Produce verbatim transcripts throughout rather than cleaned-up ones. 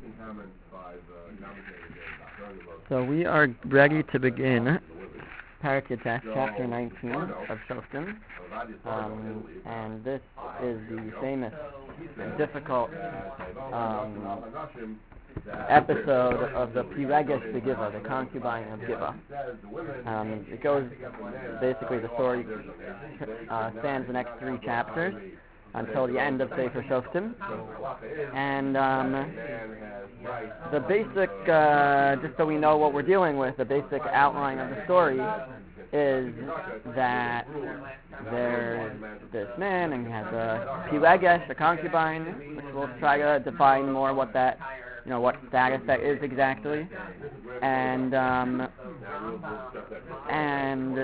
So we are ready to begin Parak Yates, chapter nineteen of Shoftim, um, and this is the famous and difficult um, episode of the Pireges Begiva, the concubine of Giva. Um, it goes, basically the story uh, spans the next three chapters until the end of Sefer Shoftim, and um, the basic, uh, just so we know what we're dealing with, the basic outline of the story is that there's this man and he has a Pireges, a concubine, which we'll try to define more what that, you know, what status that is exactly, and um, and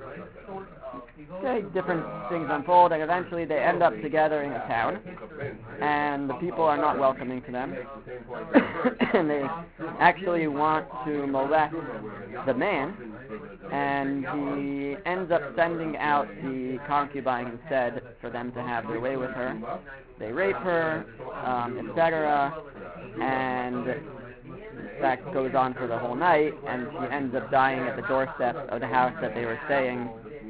okay, different things unfold, and eventually they end up together in a town, and the people are not welcoming to them, and they actually want to molest the man, and he ends up sending out the concubine instead for them to have their way with her. They rape her, um, et cetera, and that goes on for the whole night, and she ends up dying at the doorstep of the house that they were staying.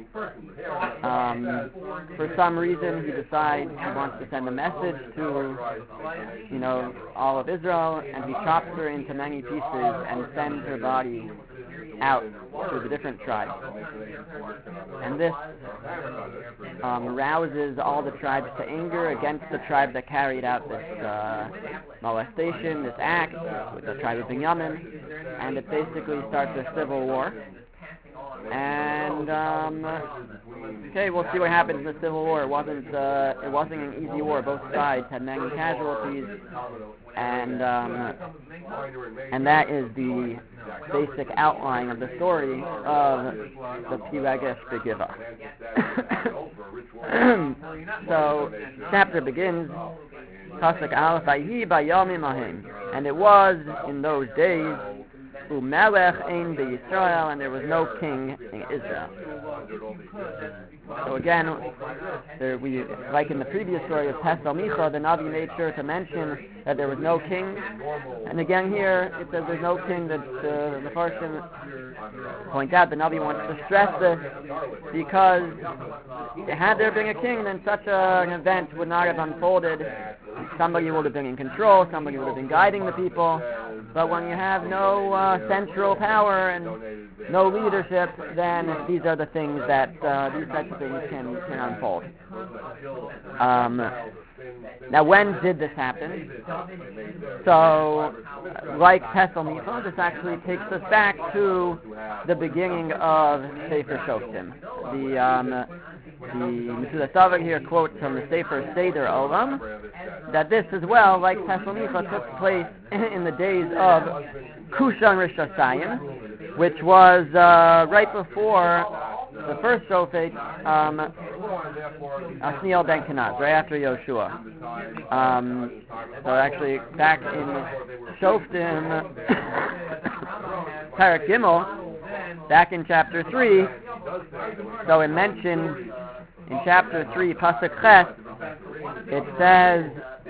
Um, for some reason, he decides he wants to send a message to, you know, all of Israel, and he chops her into many pieces and sends her body out to the different tribes. And this um, rouses all the tribes to anger against the tribe that carried out this uh, molestation, this act, with the tribe of Binyamin, and it basically starts a civil war. And um, okay, we'll see what happens in the Civil War. It wasn't uh, it wasn't an easy war. Both sides had many casualties, and um, and that is the basic outline of the story of the Pireges Begiva. So, chapter begins. Pasuk Aleph, Vayihi bayomim ahem, and it was in those days. Umelech ein beYisrael, and there was no king in Israel. So again, there we, like in the previous story of Pesel Micha, the Navi made sure to mention that there was no king. And again here, it says there's no king. That uh, the Farshim point out, the Navi wants to stress this because had there been a king, then such a, an event would not have unfolded. Somebody would have been in control, somebody would have been guiding the people. But when you have no uh, central power and no leadership, then these are the things that, uh, these types of things can, can unfold. Um, now, when did this happen? So, like Pesel Micha, this actually takes us back to the beginning of Sefer Shoftim. The, um, the Mesudas Davar here quotes from the Sefer Seder Olam that this as well, like Pesel Micha, took place in the days of Kushan Rish Hasayim, which was uh, right before the first Shofet, um, Asniel ben Kenaz, right after Yoshua. Um, so actually, back in Shoftim, Parak Gimel, back in chapter three, so it mentions in chapter three, Pasuk Ches, it says,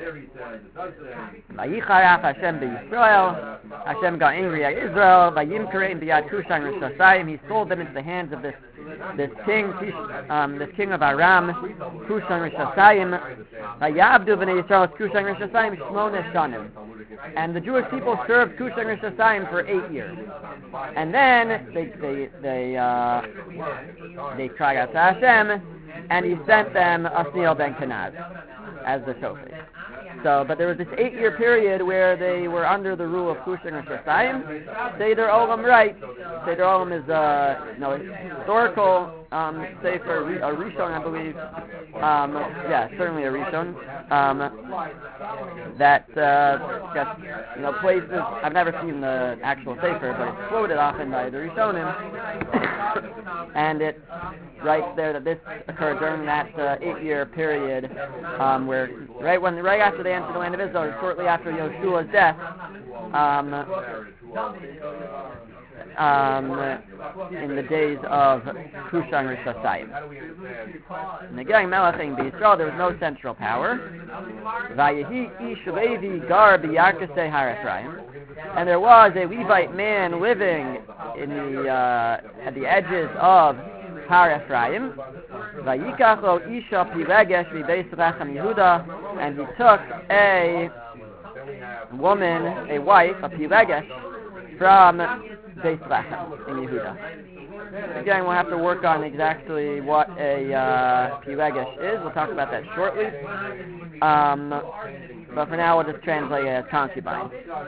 Vayicharach Hashem beYisrael, Hashem got angry at Israel, Vayimkereim b'yad Kushan Rish Hasayim, he sold them into the hands of this this king, um, this king of Aram, Kushan Rish Hasayim, Vayabdu b'nei Yisrael Kushan Rish Hasayim Shmona Shanim. And the Jewish people served Kushan Rish Hasayim for eight years. And then they they they uh, they cried out to Hashem, and he sent them Asniel ben Kenaz as the Shofet. So, but there was this eight-year period where they were under the rule of Kushan Rish Hasayim. Seder Olam, right? Seder Olam is a you know, historical um, sefer, a Rishon, I believe. Um, yeah, certainly a Rishon. Um, that uh, just, you know, places. I've never seen the actual sefer, but it's quoted often by the Rishonim, and it writes there that this occurred during that uh, eight-year period, um, where right when right after they entered the land of Israel, shortly after Yoshua's death, um, um, in the days of Kushan Rishasayim. In the Gang Melachim B'Yisrael, there was no central power. Vayehi ish Levi gar b'yarkasei Har Ephraim, and there was a Levite man living in the uh, at the edges of Har Ephraim. Vayikach lo isha pilegesh v'beis Lechem Yehuda, and he took a woman, a wife, a pilegesh, from Beis Lechem in Yehuda. Again, we'll have to work on exactly what a uh, pilegesh is. We'll talk about that shortly. Um, but for now, we'll just translate it as concubine.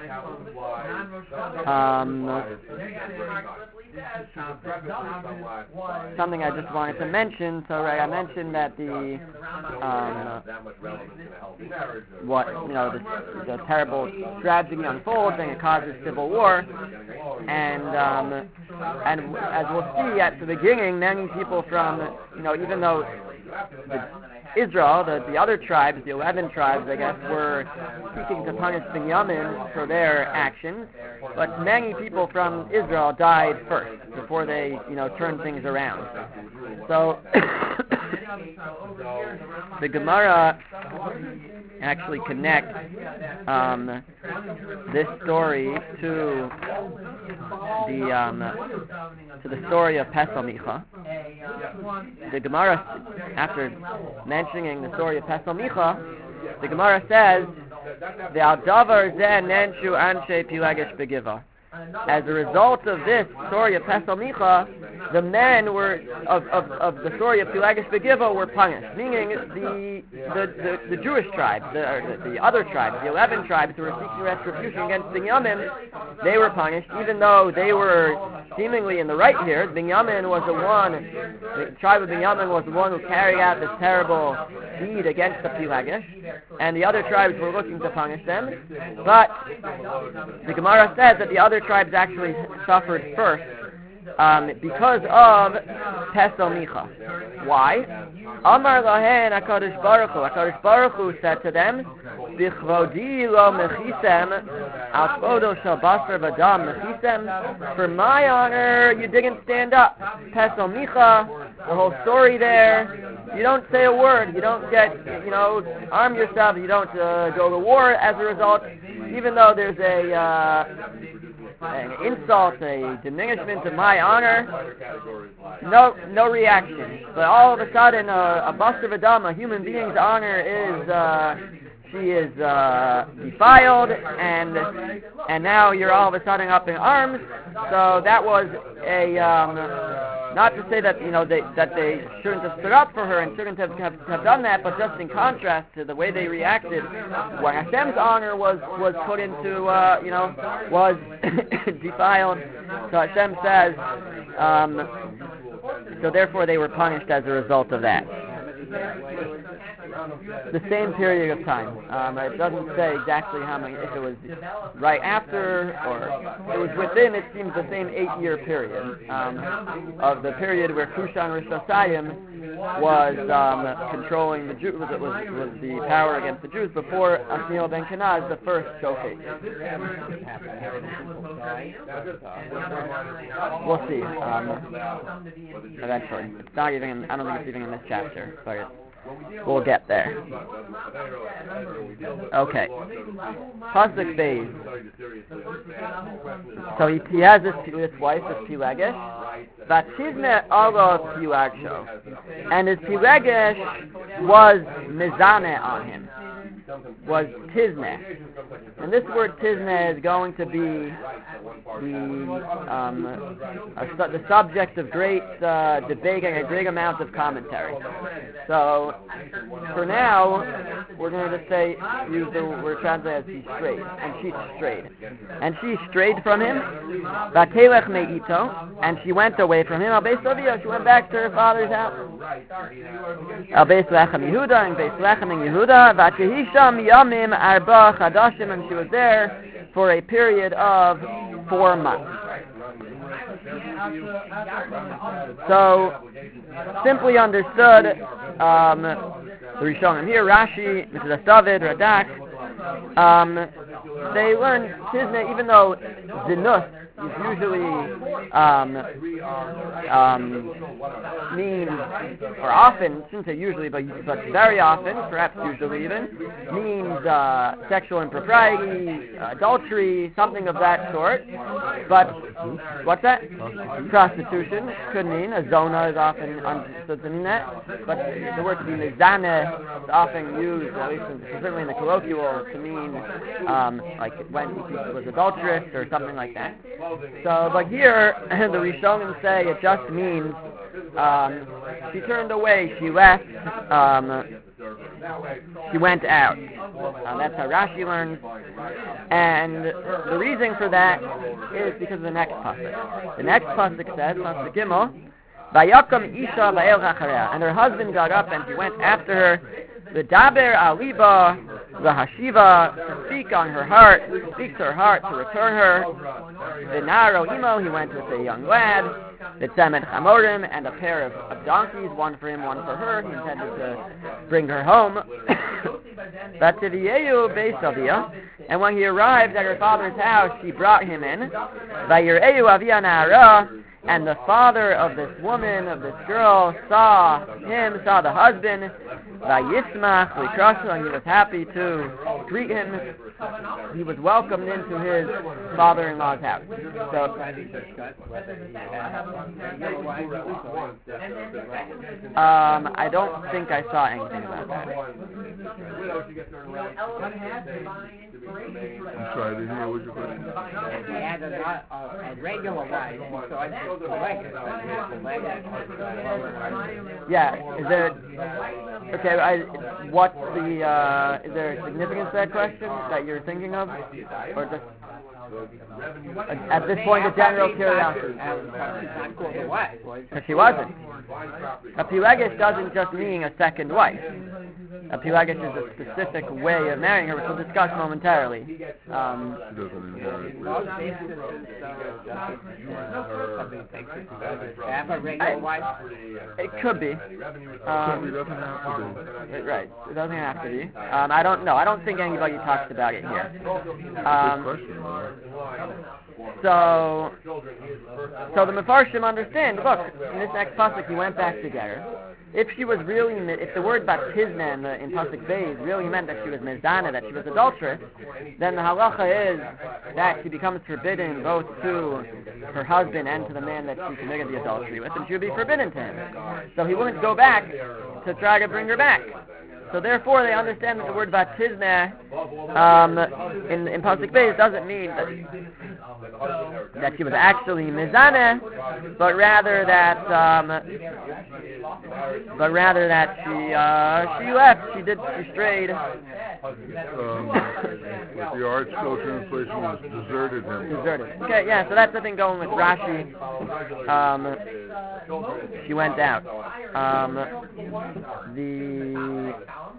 Um, something I just wanted to mention. So, right, I mentioned that the um, what you know the, the terrible tragedy unfolds and it causes civil war, and um, and as we'll see at the beginning, many people from you know even though the Israel, the, the other tribes, the eleven tribes, I guess, were seeking to punish Binyamin for their actions, but many people from Israel died first before they, you know, turned things around. So the Gemara actually connects um, this story to the um, to the story of Pesel Micha. The Gemara, after mentioning the story of Pesel Micha, the Gemara says, "Ve'al davar zeh nenshu anshe pilegesh begiva." As a result of this story of Pesel Micha, the men were of, of, of the story of Pilegesh Begiva were punished, meaning the the, the, the Jewish tribes, the, the, the other tribes, the eleven tribes who were seeking retribution against Binyamin, they were punished, even though they were seemingly in the right here. Binyamin was the one, the tribe of Binyamin was the one who carried out this terrible deed against the Pilegesh, and the other tribes were looking to punish them. But the Gemara says that the other tribes actually suffered first um, because of Pesel Micha. Why? Amar lahen HaKadosh Baruch Hu. HaKadosh Baruch Hu said to them, B'chvodi lo mechisem, al kvodo shel basar v'dam mechisem. For my honor, you didn't stand up. Pesel Micha, the whole story there. You don't say a word. You don't get, you know, arm yourself. You don't uh, go to war as a result. Even though there's a uh, an insult, a diminishment of my honor, no no reaction. But all of a sudden, uh, a basar v'dam, a human being's honor is uh, she is uh, defiled, and and now you're all of a sudden up in arms. So that was a um, not to say that you know they, that they shouldn't have stood up for her and shouldn't have, have have done that, but just in contrast to the way they reacted when Hashem's honor was was put into uh, you know was defiled. So Hashem says, um, so therefore they were punished as a result of that. The same period of time. Um, it doesn't say exactly how many, if it was right after or it was within, it seems, the same eight-year period um, of the period where Kushan Rishasayim was um, controlling the Jews, was, was, was the power against the Jews before Othniel ben Kenaz, the first shofet. We'll see. Um, eventually. It's not even, I don't think it's even in this chapter, but it's we'll get there. Okay. Pasuk Beis. So he, he has this, this wife, this Pilegesh. Vatizne alo Pilegsho. And his Pilegesh was mizane on him. Was Tizne. And this word Tizne is going to be the um, a, the subject of great uh, debate and a great amount of commentary. So, for now, we're going to just say, use the word translate as she strayed, and she strayed. And she strayed from him, Vatelech me'ito, and she went away from him, Al Beis Avia, she went back to her father's house. Al Beis Lechem Yehuda, and Beis Lechem in Yehuda, Vatehisham Yamim Arba Chadashim, and she was there for a period of four months. So, simply understood, um, the Rishonim here, Rashi, Mishnah David, Radak, um, they learn tizne, even though zinus is usually um, um, means, or often, shouldn't say usually, but but very often, perhaps usually even, means uh, sexual impropriety, adultery, something of that sort. But what's that? Prostitution could mean. A zona is often understood to mean that. But the word to be mizaneh is often used, at least in, certainly in the colloquial, to mean um, like when she was adulterous or something like that. So, but here the Rishonim say it just means um, she turned away, she left, um, she went out. Uh, that's how Rashi learns. And the reason for that is because of the next pasuk. The next pasuk says, pasuk Gimel, Vayakam Isha va'el hachareh, and her husband got up and he went after her. V'daber aliba v'hashiva, to speak on her heart, to speak to her heart, to return her. V'naro imo, he went with a young lad. V'tzemet chamorim, and a pair of, of donkeys, one for him, one for her. He intended to bring her home. V'tiviyeu beisavia, and when he arrived at her father's house, she brought him in. V'yireu avia na'ara, and the father of this woman, of this girl, saw him, saw the husband, Vayismach l'krashu, and he was happy to greet him. He was welcomed into his father-in-law's house. So, um, I don't think I saw anything about that. I'm sorry, I didn't hear what you question. He had a, a, a regular wife, so I just selected Yeah, is there, okay, I, what's the, uh, is there a significance to that question that you're thinking of? Or just, at this point, the general curiosity? Because she wasn't. A pilegesh doesn't just mean a second wife. A pilegesh is a specific way of marrying her, which we'll discuss momentarily. Um, She doesn't inherit. Have a regular wife? It could be. Um, It doesn't have to be. right. It doesn't have to be. Um, I don't know. I don't think anybody talks about it here. Um, Good question, though. So, so the Mefarshim understand. Look, in this next pasuk, he went back to get her. If she was really, if the word batizna in, the, in pasuk Beis really meant that she was mizana, that she was adulterous, then the halacha is that she becomes forbidden both to her husband and to the man that she committed the adultery with, and she would be forbidden to him. So he wouldn't go back to try to bring her back. So therefore, they understand that the word batizna um, in in pasuk Beis doesn't mean that, that she was actually mizaneh, but rather that um, but rather that she uh, she left, she did, she strayed. Um, with the art school translation was deserted him. Deserted. Okay, yeah. So that's the thing going with Rashi. Um, she went out. Um, the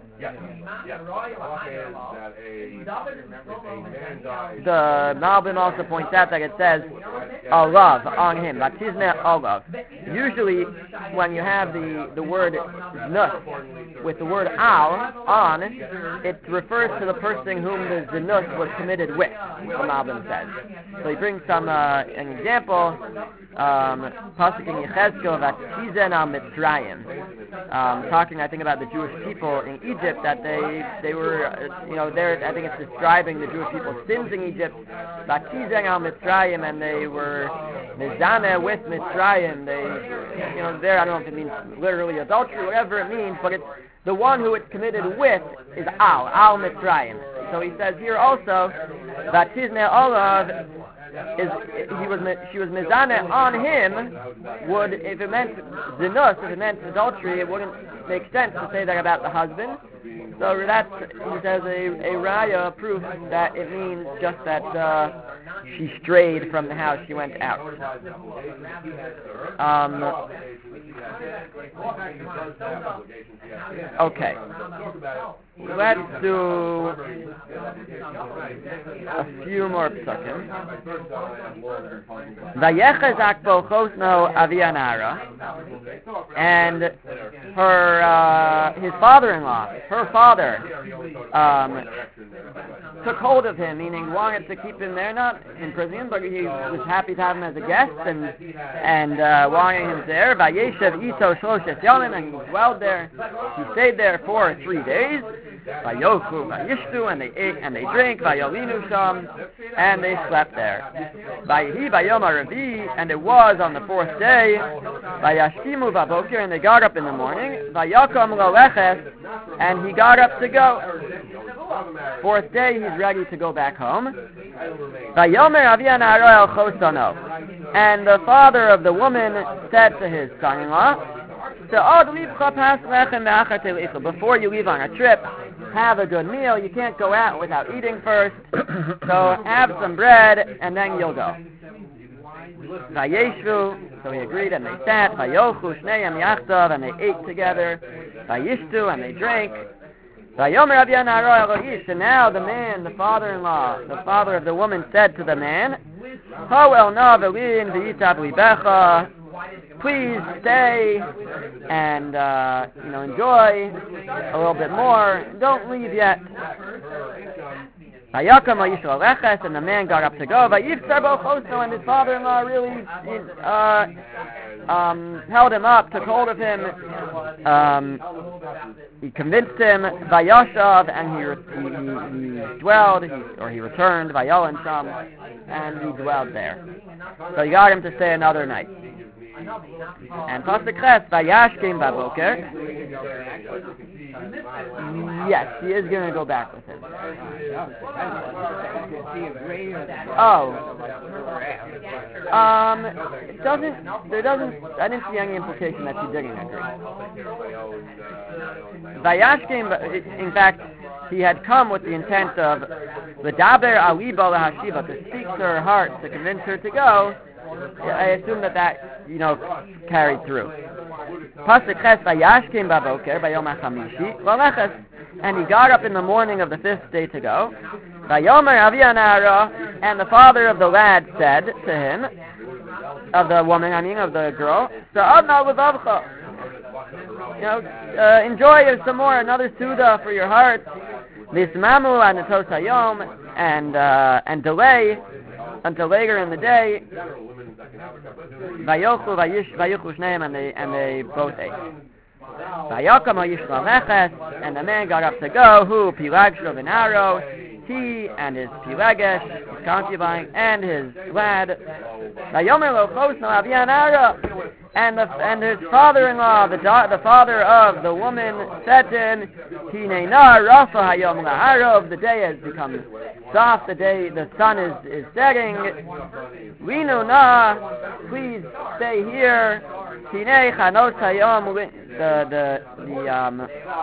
The Malbim also points out that it says alav, on him, batizne alav. Usually, when you have the, the word znus with the word al, on, it refers to the person whom the znus was committed with, the Malbim says. So he brings some, uh, an example, um, Pasuk in Yechezkel, vatizen al Mitzrayim. Um, talking, I think, about the Jewish people in Egypt, that they they were, uh, you know, there. I think it's describing the Jewish people's sins in Egypt. Batizeng al Mitzrayim, and they were mizaneh with Mitzrayim. They, you know, there. I don't know if it means literally adultery, whatever it means, but it's the one who it's committed with is al al Mitzrayim. So he says here also, batizne olav. Is he was she was mizaneh on him? Would, if it meant zinus, if it meant adultery, it wouldn't make sense to say that about the husband. So that's, he says, a, a raya proof that it means just that uh, she strayed from the house, she went out. Um, Okay. Let's do a few more psukim. Vayechazak bo chosno avianara, and her uh, his father-in-law, her father, um, took hold of him, meaning wanted to keep him there, not in prison, but he was happy to have him as a guest and and uh, wanting him there. Vayeshev ito shloshes yomim, and he dwelled there. He stayed there for three days. Vayochu, vayishtu, and they ate and they drank. Vayolinu sham, and they slept there. Vayehi vayom haravi, and it was on the fourth day. Vayashkimu vaboker, and they got up in the morning. Vayakom loleches, and he got up to go. Fourth day, he's ready to go back home. Vayomer avianaro el chosano, and the father of the woman said to his son-in-law, before you leave on a trip, have a good meal. You can't go out without eating first. So have some bread, and then you'll go. Vayeshvu, so he agreed, and they sat. Vayochu shneim yachdav, and they ate together. Vayishtu, and they drank. Vayomer avianaro el ish, and now the man, the father-in-law, the father of the woman, said to the man, Ho el na velin v'yitav libecha, please stay and uh, you know enjoy a little bit more. Don't leave yet. And the man got up to go. And his father-in-law really uh, um, held him up, took hold of him. Um, he convinced him. Vayashav, and he, he, he dwelled, he, or he returned. Vayolan Sham, and he dwelled there. So he got him to stay another night. And Pasuk Ches, Vayashkim Baboker. Yes, he is going to go back with him. Oh. Um, it doesn't, there doesn't, I didn't see any implication that she didn't agree. Vayashkim, in fact, he had come with the intent of V'daber alibo lahashiva, to speak to her heart, to convince her to go. I assume that that, you know, carried through. Pasuk Ches, Vayashkim baboker, Vayom hachamishi, V'aleches, and he got up in the morning of the fifth day to go. Vayomer avianara, and the father of the lad said to him, of the woman, I mean, of the girl, Sa'adna levavcha, you know, uh, enjoy some more, another suda for your heart. Vismamu anatos hayom, and uh, and delay until later in the day. Vayochu vayochu shneim, and they and they both ate. Vayakam hayishla leches, and the man got up to go. Who pilag shlovinaro, he and his pilagesh, his concubine, and his lad. Vayomer lo chosno avianara. And the and his father-in-law, the da, the father of the woman, said to him, "Hinena rafa hayom laharov." The day has become soft. The day, the sun is, is setting. Linu na, please stay here. Hinei chanos hayom. The the the um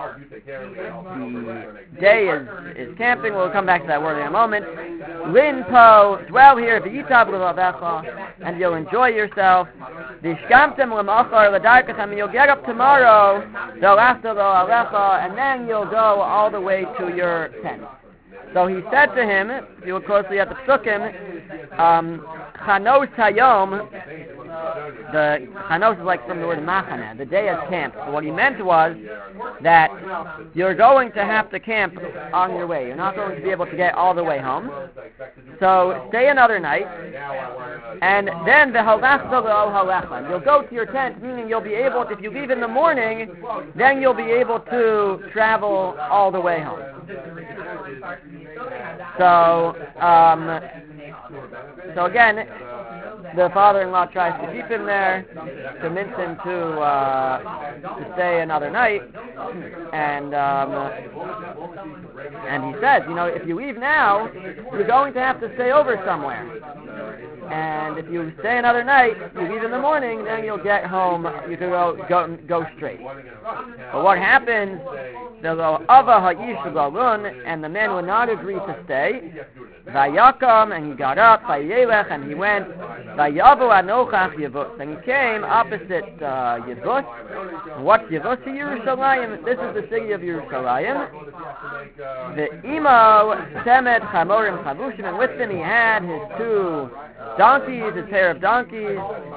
the day is is camping. We'll come back to that word in a moment. Lin po, dwell here. V'yitab l'vavecha, and you'll enjoy yourself. V'ishkamtem l'machar l'darkachem, and you'll get up tomorrow. D'alachta l'alecha, and then you'll go all the way to your tent. So he said to him, if you look closely at the psukim, um, chanos hayom. The chanos is like from the word machana. The day is camp. So what he meant was that you're going to have to camp on your way. You're not going to be able to get all the way home. So stay another night, and then the halachta, you'll go to your tent, meaning you'll be able, if you leave in the morning, then you'll be able to travel all the way home. So, um, so again, the father-in-law tries to keep him there, convince him to uh, to stay another night, and um, and he says, you know, if you leave now, you're going to have to stay over somewhere. And if you stay another night, you leave in the morning, then you'll get home. You can go go go straight. But what happens? They'll go ava ha'ish galun, and the man would not agree to stay. Vayakam, and he got up. Vayelech, and he went. Vayavu anochach Yevus. And he came opposite uh, Yevus. What's Yevus to Yerushalayim? This is the city of Yerushalayim. The Imo Temet Chamorim Chavushim, and with him he had his two donkeys, his pair of donkeys.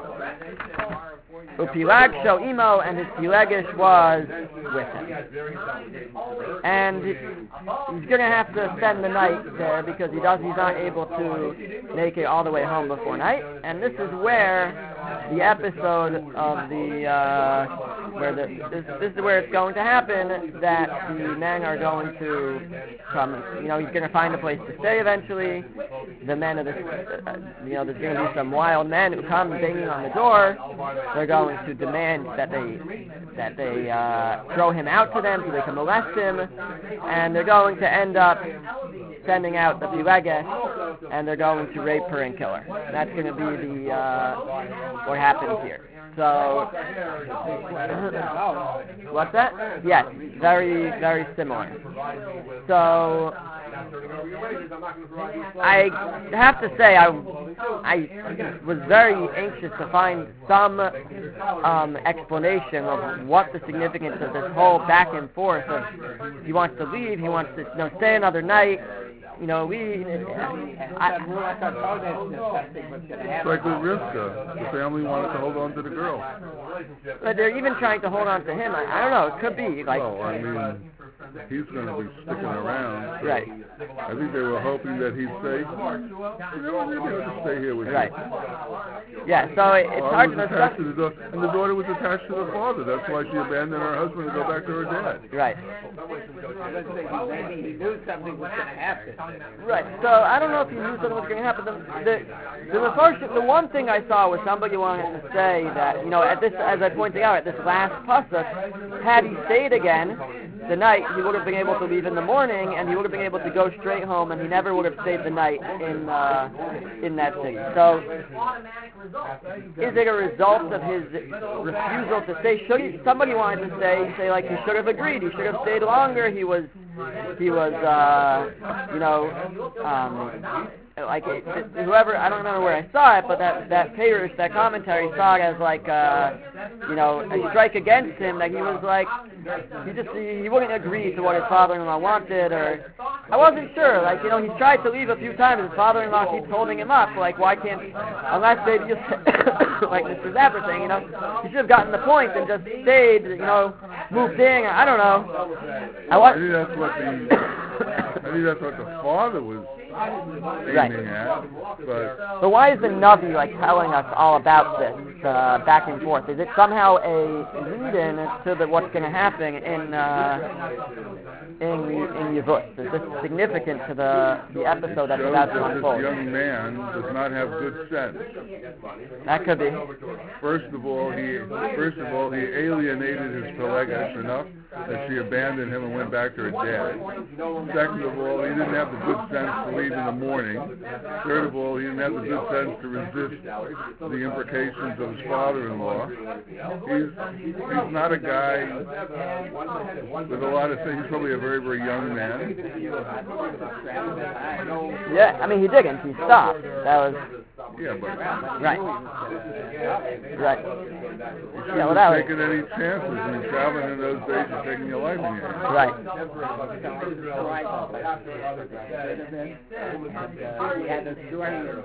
Upilag Sho Imo, and his Pilegish was with him. And he's going to have to spend the night there because he does. He's not able to make it all the way home before night. And this is where the episode of the uh, where the this, this is where it's going to happen, that the men are going to come. You know, he's going to find a place to stay eventually. The men of this, uh, you know, there's going to be some wild men who come banging on the door. They're going to demand that they that they uh, throw him out to them so they can molest him, and they're going to end up sending out the Pilegesh, and they're going to rape her and kill her. That's going to be the uh, what happens here. So, what's that? Yes, very, very similar. So, I have to say, I, I was very anxious to find some um, explanation of what the significance of this whole back and forth of he wants to leave, he wants to you know, stay another night. You know, we... I, it's like with Rivka. The family wanted to hold on to the girl. But they're even trying to hold on to him. I, I don't know. It could be. Like, well, I mean, he's going to be sticking around. So right. I think they were hoping that he'd say, you know, maybe I'll just stay here with right. you. Right. Yeah, so it, it's well, hard was to attached to the daughter, and the daughter was attached to the father. That's why she abandoned her husband to go back to her dad. Right. Maybe he knew something was going to happen. Right. So I don't know if he knew something was going to happen. The the the, the, first, the one thing I saw was somebody wanted to say that, you know, at this, as I pointed out, at this last pasuk, had he stayed again the night, he would have been able to leave in the morning, and he would have been able to go straight home, and he never would have stayed the night in uh, in that city. So, is it a result of his refusal to stay? Should he, somebody wanted to say, say like he should have agreed, he should have stayed longer. He was, he was, uh, you know, um, like it, it, whoever, I don't remember where I saw it, but that that Parish, that commentary saw it as like, uh, you know, a strike against him, that he was like, he just, he, he wouldn't agree to what his father-in-law wanted, or, I wasn't sure, like, you know, he's tried to leave a few times, his father-in-law keeps holding him up, like, why can't, unless they just, like Mister Zapper saying, you know, he should have gotten the point and just stayed, you know, moved in, I don't know. I, I think that's what the, I think that's what the father was aiming right. at, but... But why is the Navi, like, telling us all about this, uh, back and forth? Is it somehow a lead-in to the, what's going to happen in, uh, in, in Yevus? Is this significant to the, the episode that's about to unfold? This young man does not have good sense. That could be. First of all, he, first of all, he alienated his Pelegesh enough that she abandoned him and went back to her dad. Second of all, he didn't have the good sense to leave in the morning. Third of all, he didn't have the good sense to resist the imprecations of his father-in-law. He's, he's not a guy with a lot of things. He's probably a very, very young man. Yeah, I mean, he didn't. He stopped. That was... Yeah, but... Right. Right. You shouldn't yeah, well, have that taken was... any chances. I mean, traveling in those days is taking your life in your hands. Right. He had a story of the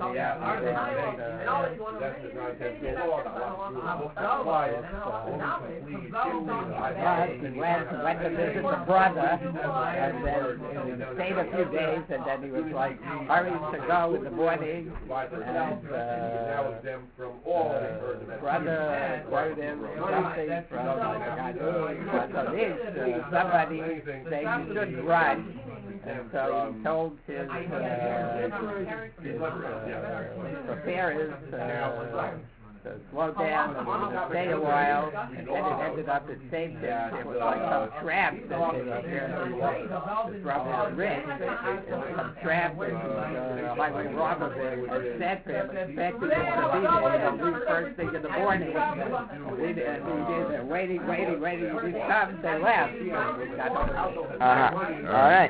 husband went, went to visit the brother, and then stayed a few days, and then he was like hurried to go in the morning, and uh, uh, brother quoted him something from the Gadol, uh, somebody saying he shouldn't run. And so he told his, uh, his uh, preparers, uh, uh, slow down and we're going to stay a while, and then it ended up it saved them. There was like some trap that they apparently was from his wrist, and some trap that uh, like the robber had set for him, expected him to be there, you know, leave first thing in the morning. And we, and we did there, waiting, waiting, waiting, and he comes, they left. Uh-huh. All right.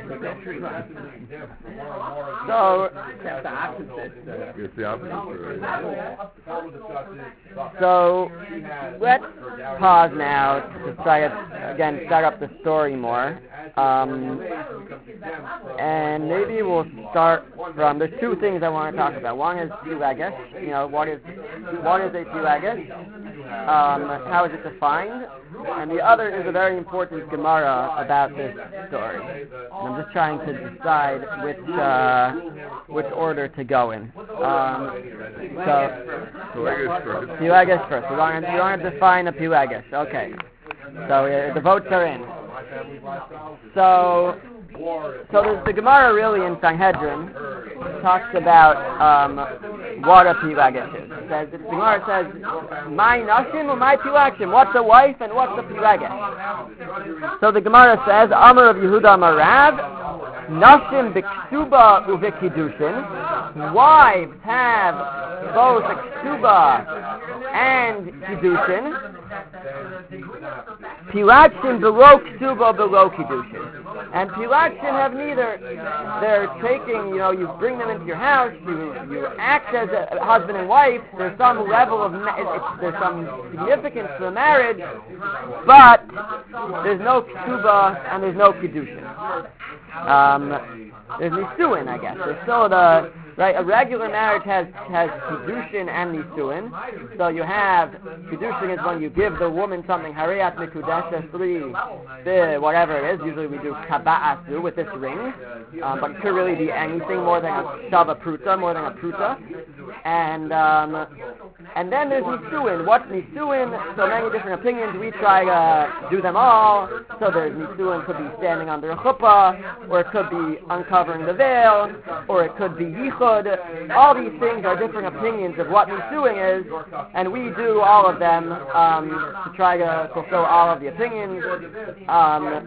So, Except the opposite. Uh, It's the opposite. Right? So let's pause now to try to again set up the story more, um, and maybe we'll start from. There's two things I want to talk about. One is pileges. You know, what is what is a pileges? Um, how is it defined? And the other is a very important Gemara about this story. And I'm just trying to decide which uh, which order to go in. Um, so, Pileges first. Pileges first. We want, to, we want to define a pileges. Okay. So uh, the votes are in. So, so there's the Gemara really in Sanhedrin talks about um, what a pileges is. It says, the Gemara says, my nashim or my pilagshim? What's a wife and what's a pileges? So the Gemara says, Amar of Yehuda Marav, nashim b'ksuba u'v'kiddushin. Wives have both a ksuba and kiddushin. Pilagshim below ksuba below kiddushin. And pilagshim have neither. They're taking, you know, you bring them into your house, you you act as a husband and wife. There's some level of, it's, there's some significance to the marriage, but there's no ksuba and there's no kiddushin. Um, there's nisuin, I guess. There's still the right. A regular marriage has has kiddushin and nisuin. So you have kiddushin is when you give the woman something. Hariyat mikudeshes three, the whatever it is. Usually we do kaba'asu with this ring, um, but it could really be anything more than a shava pruta, more than a pruta. And um, and then there's nisuin. What's nisuin? So many different opinions. We try to do them all. So there's nisuin could be standing under a chuppah, or it could be uncovering the veil, or it could be yichud. All these things are different opinions of what nisuin is, and we do all of them um, to try to fulfill all of the opinions. Um,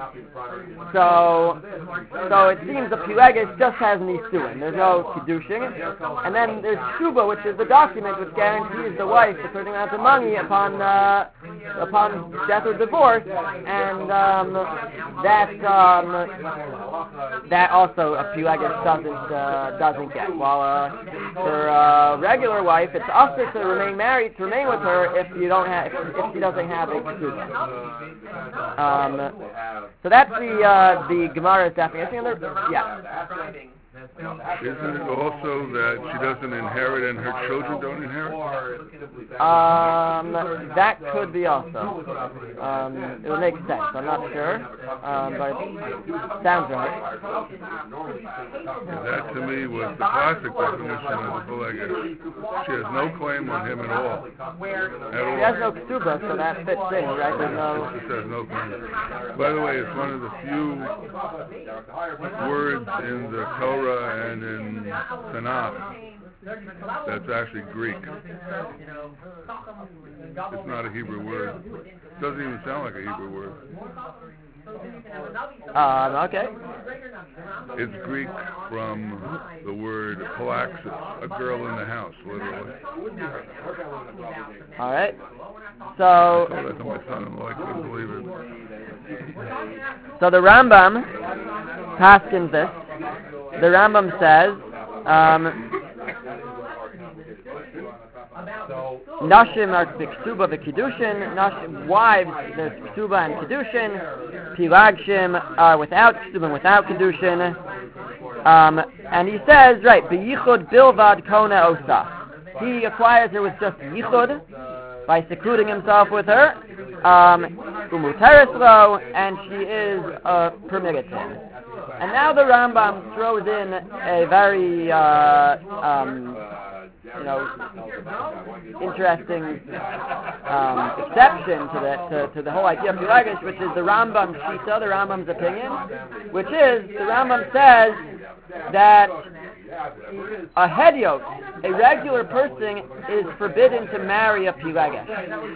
so, so it seems the pileges just has nisuin. There's no kiddushin, and then there's shuba, which is the document which guarantees the wife the certain amount of money upon uh, upon death or divorce, and um, that um, that also a pileges doesn't uh, doesn't get. While uh, for a regular wife, it's usher to remain married, to remain with her if you don't have if, if she doesn't have a ksuba. Um, so that's the uh, the Gemara's definition. Yeah. Isn't it also that she doesn't inherit and her children don't inherit? Um, that could be also. Um, it would make sense. I'm not sure, um, but it sounds right. Yeah, that to me was the classic definition of the pileges. She has no claim on him at all. At all. She has no ksuba, so that fits in, right? There's no. She has no claim. By the way, it's one of the few words in the Torah and in Tanakh that's actually Greek. It's not a Hebrew word. It doesn't even sound like a Hebrew word. Um, okay. It's Greek from the word palaxis, a girl in the house, literally. All right. So. I told that to my son-in-law, I couldn't believe it. So the Rambam paskins this. The Rambam says, um, Nashim are b'ksuba v'kiddushin. Nashim wives, there's ksuba and kiddushin. Pilagshim are without ksuba and without kiddushin. Um, and he says, right, b'yichud bilvad kona osa. He acquires her with just yichud by secluding himself with her. Um, umuteres lo, and she is uh, permitted to him. And now the Rambam throws in a very, uh, um, you know, interesting um, exception to the to, to the whole idea of pileges, which is the Rambam Shita, the Rambam's opinion, which is the Rambam says that a hediot a regular person is forbidden to marry a Pilegesh.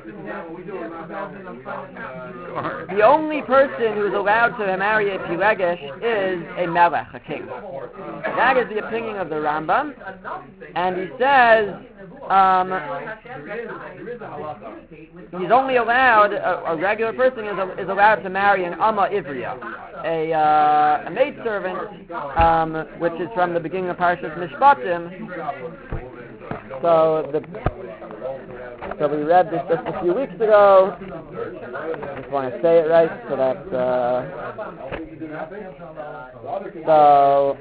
The only person who is allowed to marry a Pilegesh is a Melech, a king. That is the opinion of the Rambam, and he says um, he's only allowed, a, a regular person is, a, is allowed to marry an Amma Ivriya, a, uh, a maidservant, um, which is from the beginning of Parshas Mishpatim. So the so we read this just a few weeks ago. I just want to say it right so that uh, so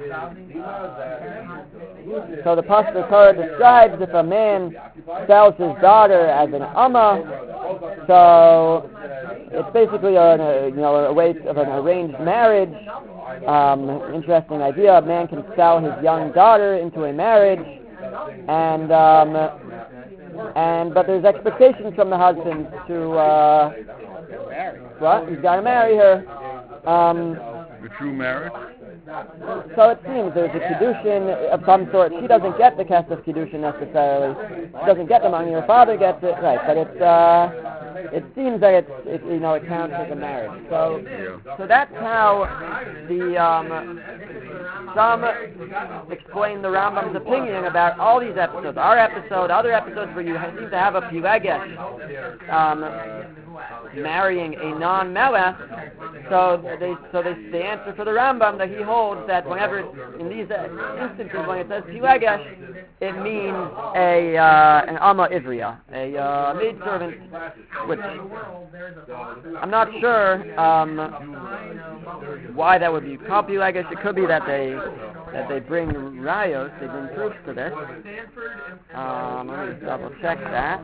so the Pasuk the Torah describes if a man sells his daughter as an amma, so it's basically a, a you know a way of an arranged marriage. Um, interesting idea. A man can sell his young daughter into a marriage, and um, and but there's expectations from the husband to uh, what he's got to marry her. Um, the true marriage. So it seems there's a kiddushin of some sort. She doesn't get the cast of kiddushin necessarily. She doesn't get the money. Her father gets it, right? But it's uh, it seems that it's it, you know it counts as a marriage. So so that's how the um, some explain the Rambam's opinion about all these episodes. Our episode, other episodes where you seem to have a Pilegesh um, marrying a non-melech. So they so they they answer for the Rambam that he holds that whenever it's, in these instances when it says Pilegesh, it means a uh, an Amma Ivriya, a uh, maidservant, which I'm not sure um, why that would be called Pilegesh. It could be that they that they bring rayos, they bring proofs to this. Um, let me double check that.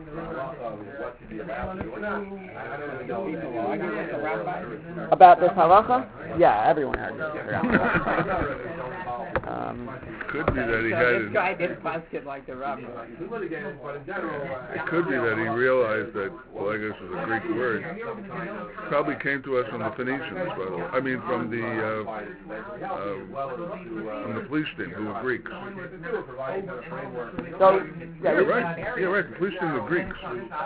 About this halacha? Yeah, everyone argues. um, Could be that he so had. This guy didn't bust it like the Rambam. It could be that he realized that Pilegesh was a Greek word. Probably came to us from the Phoenicians, by the way. I mean, from the uh, uh, from the Plishtim, who were Greeks. So, yeah, yeah, right. Yeah, right. The Plishtim were Greeks.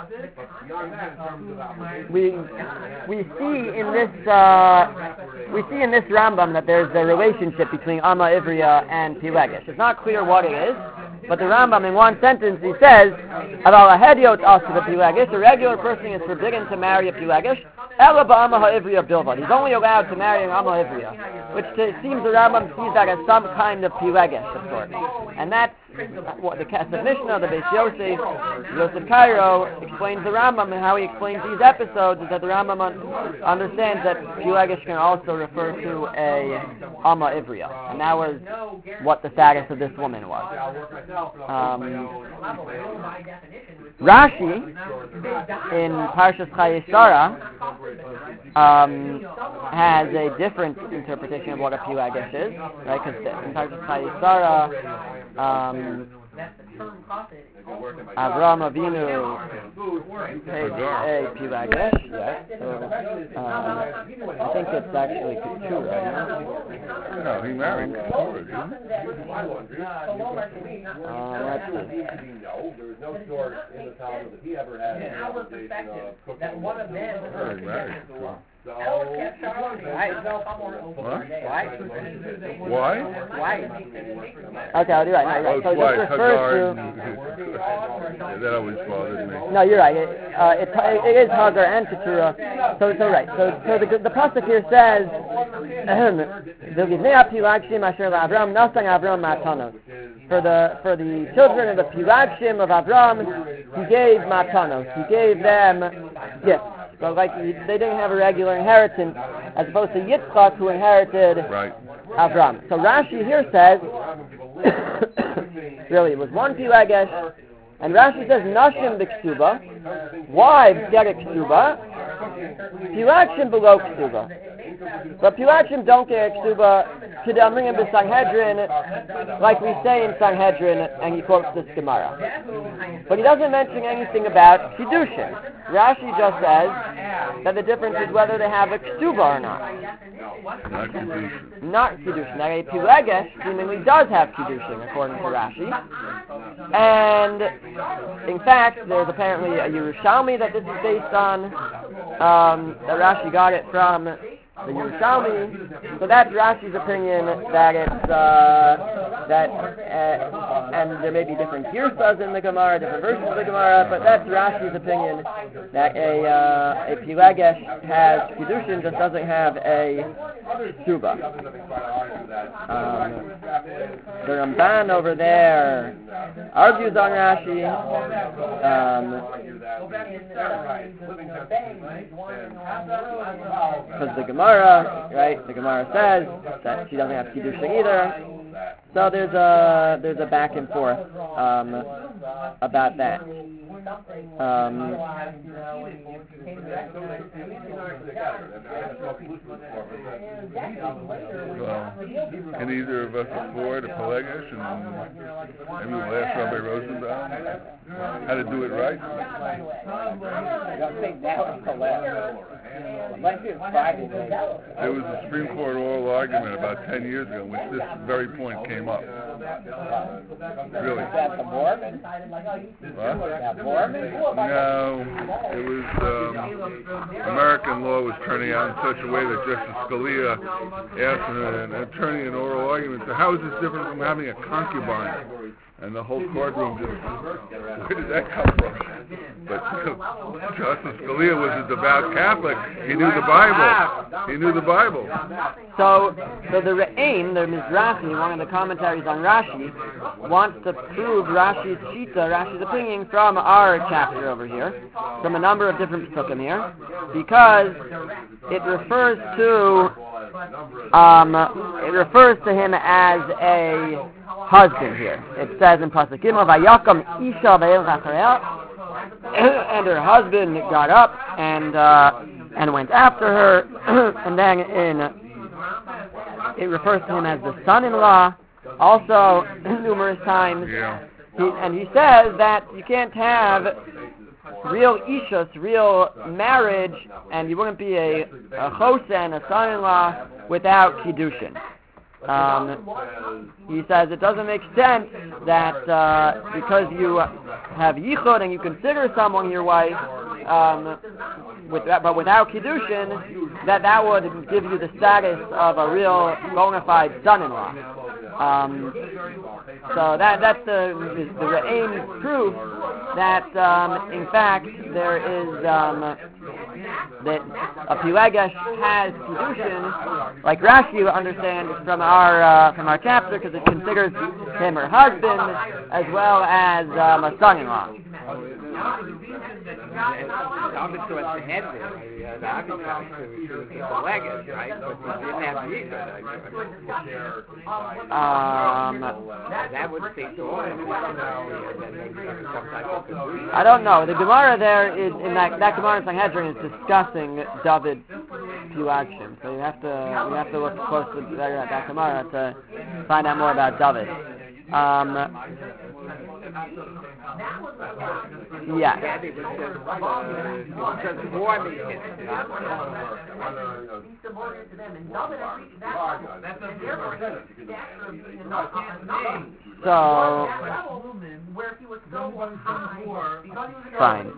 We we see in this uh, we see in this Rambam that there's a relationship between Amma Ivriya and Pilegesh. It's not clear what it is, but the Rambam in one sentence he says, "Aval ahediot asu Pilegesh." A regular person is forbidden to marry a Pilegesh. Ela ba'Amma ha'Ivriya bilvad. He's only allowed to marry an Amma Ivriya, which t- seems the Rambam sees that as some kind of Pilegesh of sorts, and that's what the Kesef Mishnah, the Beis Yosef, Yosef Cairo explains the Rambam, and how he explains these episodes is that the Rambam un- understands that Pilegesh can also refer to a Amma Ivriya, and that was what the status of this woman was. Um, Rashi in Parshas Chayei um, has a different interpretation of what a Pilegesh is, right? Because in Parshas Chayei um, Avraham Avinu paid a Pilegesh, yeah. So, um, I think it's actually Keturah. No, he married Keturah, didn't he? Uh, let's see. There's no source in the Talmud that he ever had an interpretation of that one of them Oh, he married Keturah. Why? Why? Why? Okay, I'll do right. No, right. Oh, So why? this refers Hagar. to. Yeah, that always bothered me. No, you're right. It, uh, it, it is Hagar and Keturah. So, so right. So, so the the pasuk here says, "V'givnei Pilagshim asher la'Avram nasan Avram matanos." For the for the children of the Pilagshim of Avram, he gave matanos. He gave them gifts. So like he, they didn't have a regular inheritance, as opposed to Yitzchak, who inherited Right. Avram. So Rashi here says, really, it was one Pilegesh, and Rashi says Nashim b'ksuba, wives get a ksuba, Pilagshim below ksuba. But Pilagshim don't get Ksuba to the Amrim of Sanhedrin, like we say in Sanhedrin, and he quotes this Gemara. But he doesn't mention anything about Kiddushin. Rashi just says that the difference is whether they have a Ksuba or not. Not Kiddushin. Not Kiddushin. Now, a Pilegesh seemingly does have Kiddushin, according to Rashi. And, in fact, there's apparently a Yerushalmi that this is based on. Um, that Rashi got it from the Yerushalmi. So that's Rashi's opinion that it's, uh, that, uh, and there may be different girsas in the Gemara, different versions of the Gemara, but that's Rashi's opinion that a, uh, a Pilegesh has Kiddushin, just doesn't have a Ksuba. Um, the Ramban over there argues on Rashi, um, because the Gemara, right, the Gemara says that she doesn't have Kiddushin either. So there's a there's a back and forth um, about that. Um, well, can either of us afford a Pelegesh, and maybe we'll ask Rabbi Rosenbaum how to do it right? I don't think that was Pelegesh. There was a Supreme Court oral argument about ten years ago in which this very point came up. Really? Is that the Mormon? What? That Mormon? No, it was, um, American law was turning out in such a way that Justice Scalia asked an, an attorney in oral argument, so how is this different from having a concubine? And the whole courtroom just, where did that come from? But Justice Scalia was a devout Catholic. He knew the Bible. He knew the Bible. So, so the Re'aim, the Mizrahi, one of the commentaries on Rashi, wants to prove Rashi's Shita, Rashi's opinion from our chapter over here, from a number of different Pesukim here, because it refers to, um, it refers to him as a husband here. It says in Pasuk Gimel, Vayakam Isha Ve'el Racharel, and her husband got up and uh, and went after her, and then in it refers to him as the son-in-law, also numerous times. Yeah. He, and he says that you can't have real ishus, real marriage, and you wouldn't be a, a chosen, a son-in-law, without kiddushin. Um, he says it doesn't make sense that uh, because you have yichud and you consider someone your wife, um, with that, but without kiddushin, that that would give you the status of a real bona fide son-in-law. Um, so that that's the the Re'aim proof that um, in fact there is um, that a Pilegesh has kiddushin, like Rashi understands from our uh, from our chapter, because it considers him her husband as well as um, a son-in-law. Obviously, was the head there. The Abigail, she was the Leggett, right? But she didn't have the Um, that would speak to all of them. I don't know. The Gemara there is in that that Gemara in Sanhedrin is discussing David Pilagshim. So you have to you have to look close to that, that Gemara to find out more about David. Um, yeah. So, fine.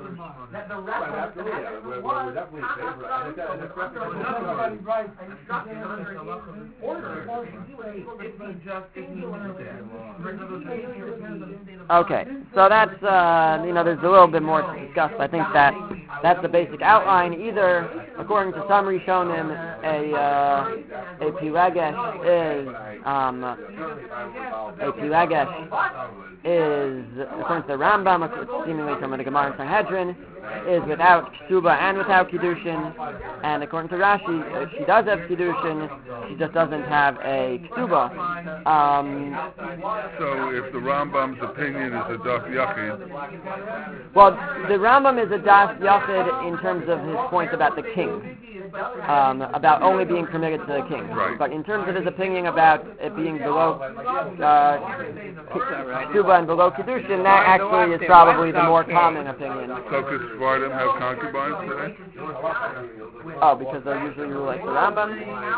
Okay, so that's, uh, you know, there's a little bit more to discuss, but I think that that's the basic outline. Either, according to some Rishonim, a, uh, a Pilegesh is, um, a Pilegesh is, according to the Rambam, seemingly from the Gemara in Sanhedrin, is without ksuba and without kiddushin, and according to Rashi, uh, she does have kiddushin, she just doesn't have a ksuba. Um, So if the Rambam's opinion is a daf yachid, well, the Rambam is a das yachid in terms of his point about the king, um, about only being permitted to the king. Right. But in terms of his opinion about it being below uh, ksuba and below kiddushin, that actually is probably the more common opinion. so could Spartan have concubines today? Oh, because they usually rule like the Rambam?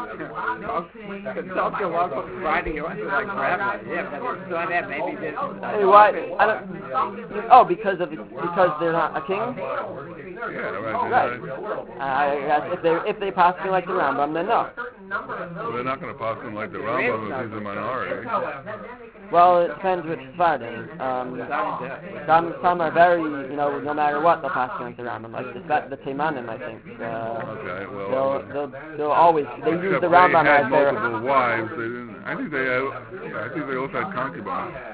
Talk to local Friday, you want to like rabbi. Yeah, but it's doing that, maybe this. Hey, why? I don't, oh, because of because they're not a king? Yeah, right. Right. I guess if they if they pass me like the Rambam, then no. Well, they're not going to pass him like the Rambam if he's a minority. Well, it depends which Sephardim. Um, some some are very, you know, no matter what, they'll pass me like the Rambam. Like the the Teimanim, I think. Uh, Okay, well, they'll, they'll they'll always they use except the Rambam they had as their. multiple wives. They didn't. I think they had. Yeah, I think they also had concubines. This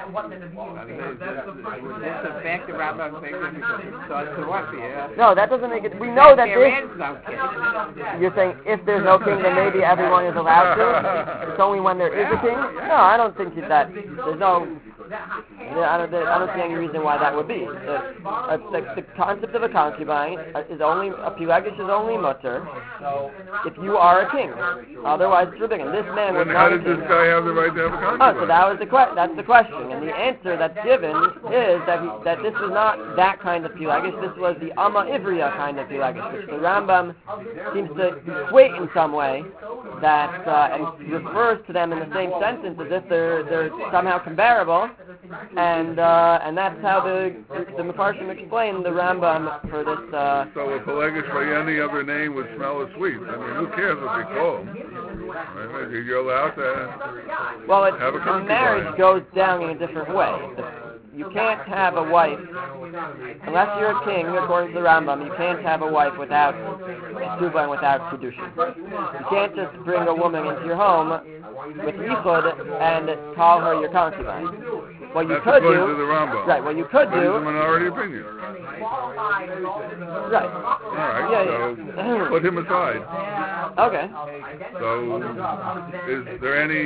affect the rabbi because it's so to what yeah. No, that doesn't make it. We know that There this. is no king. You're saying if there's no king, then maybe everyone is allowed to. It's only when there is a king. No, I don't think that. There's no. I don't. I don't see any reason why that would be. The, uh, the, the concept of a concubine is only a pilagish is only mutter if you are a king. Otherwise, it's forbidden. This man was Then how not a did king. this guy have the right to have a Oh, concubine? so that was the que- That's the question, and the answer that's given is that he, that this was not that kind of pilagish. This was the Amma Ivriya kind of pilagish, which the Rambam seems to equate in some way that uh, and refers to them in the same sentence as if they're they're somehow comparable, and uh, and that's how the the Mefarshim explain the Rambam for this. Uh, So a Pelagish by any other name would smell of sweets. I mean, who cares what they call him? Right? You're allowed to. well, it, Have a the concubine. marriage goes down in a different way. The, you can't have a wife unless you're a king, according to the Rambam. You can't have a wife without ksuba and without kiddushin. You can't just bring a woman into your home with yichud and call her your concubine. What you That's could according do, to the Rambam. right? What you could But it's a do, minority opinion. right? All right, Yeah, so yeah. put him aside. Okay. So, is there any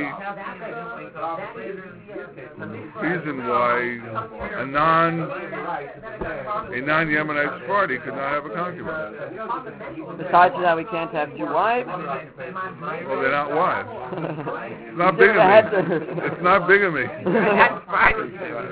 reason why a non a non Yemenite Sephardi could not have a concubine? Besides that, we can't have two wives. Well, they're not wives. It's not You should've had bigamy. to- It's not bigamy. That's fine.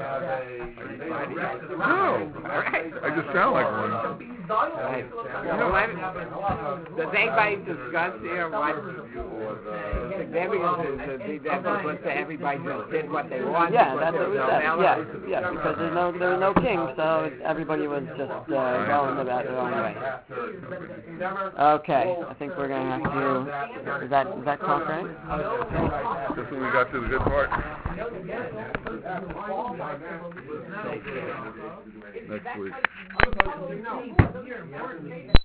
No, I just sound like one. Right. So what, does anybody discuss here what the significance is that they never put to everybody just did what they wanted? Yeah, but that's there what we was no said. melody? Yeah, yeah, because there's no there was no king, so everybody was just uh, going about their own way. Okay, I think we're gonna have to. Is that is that talk right? Just when we got to the good part. Next week.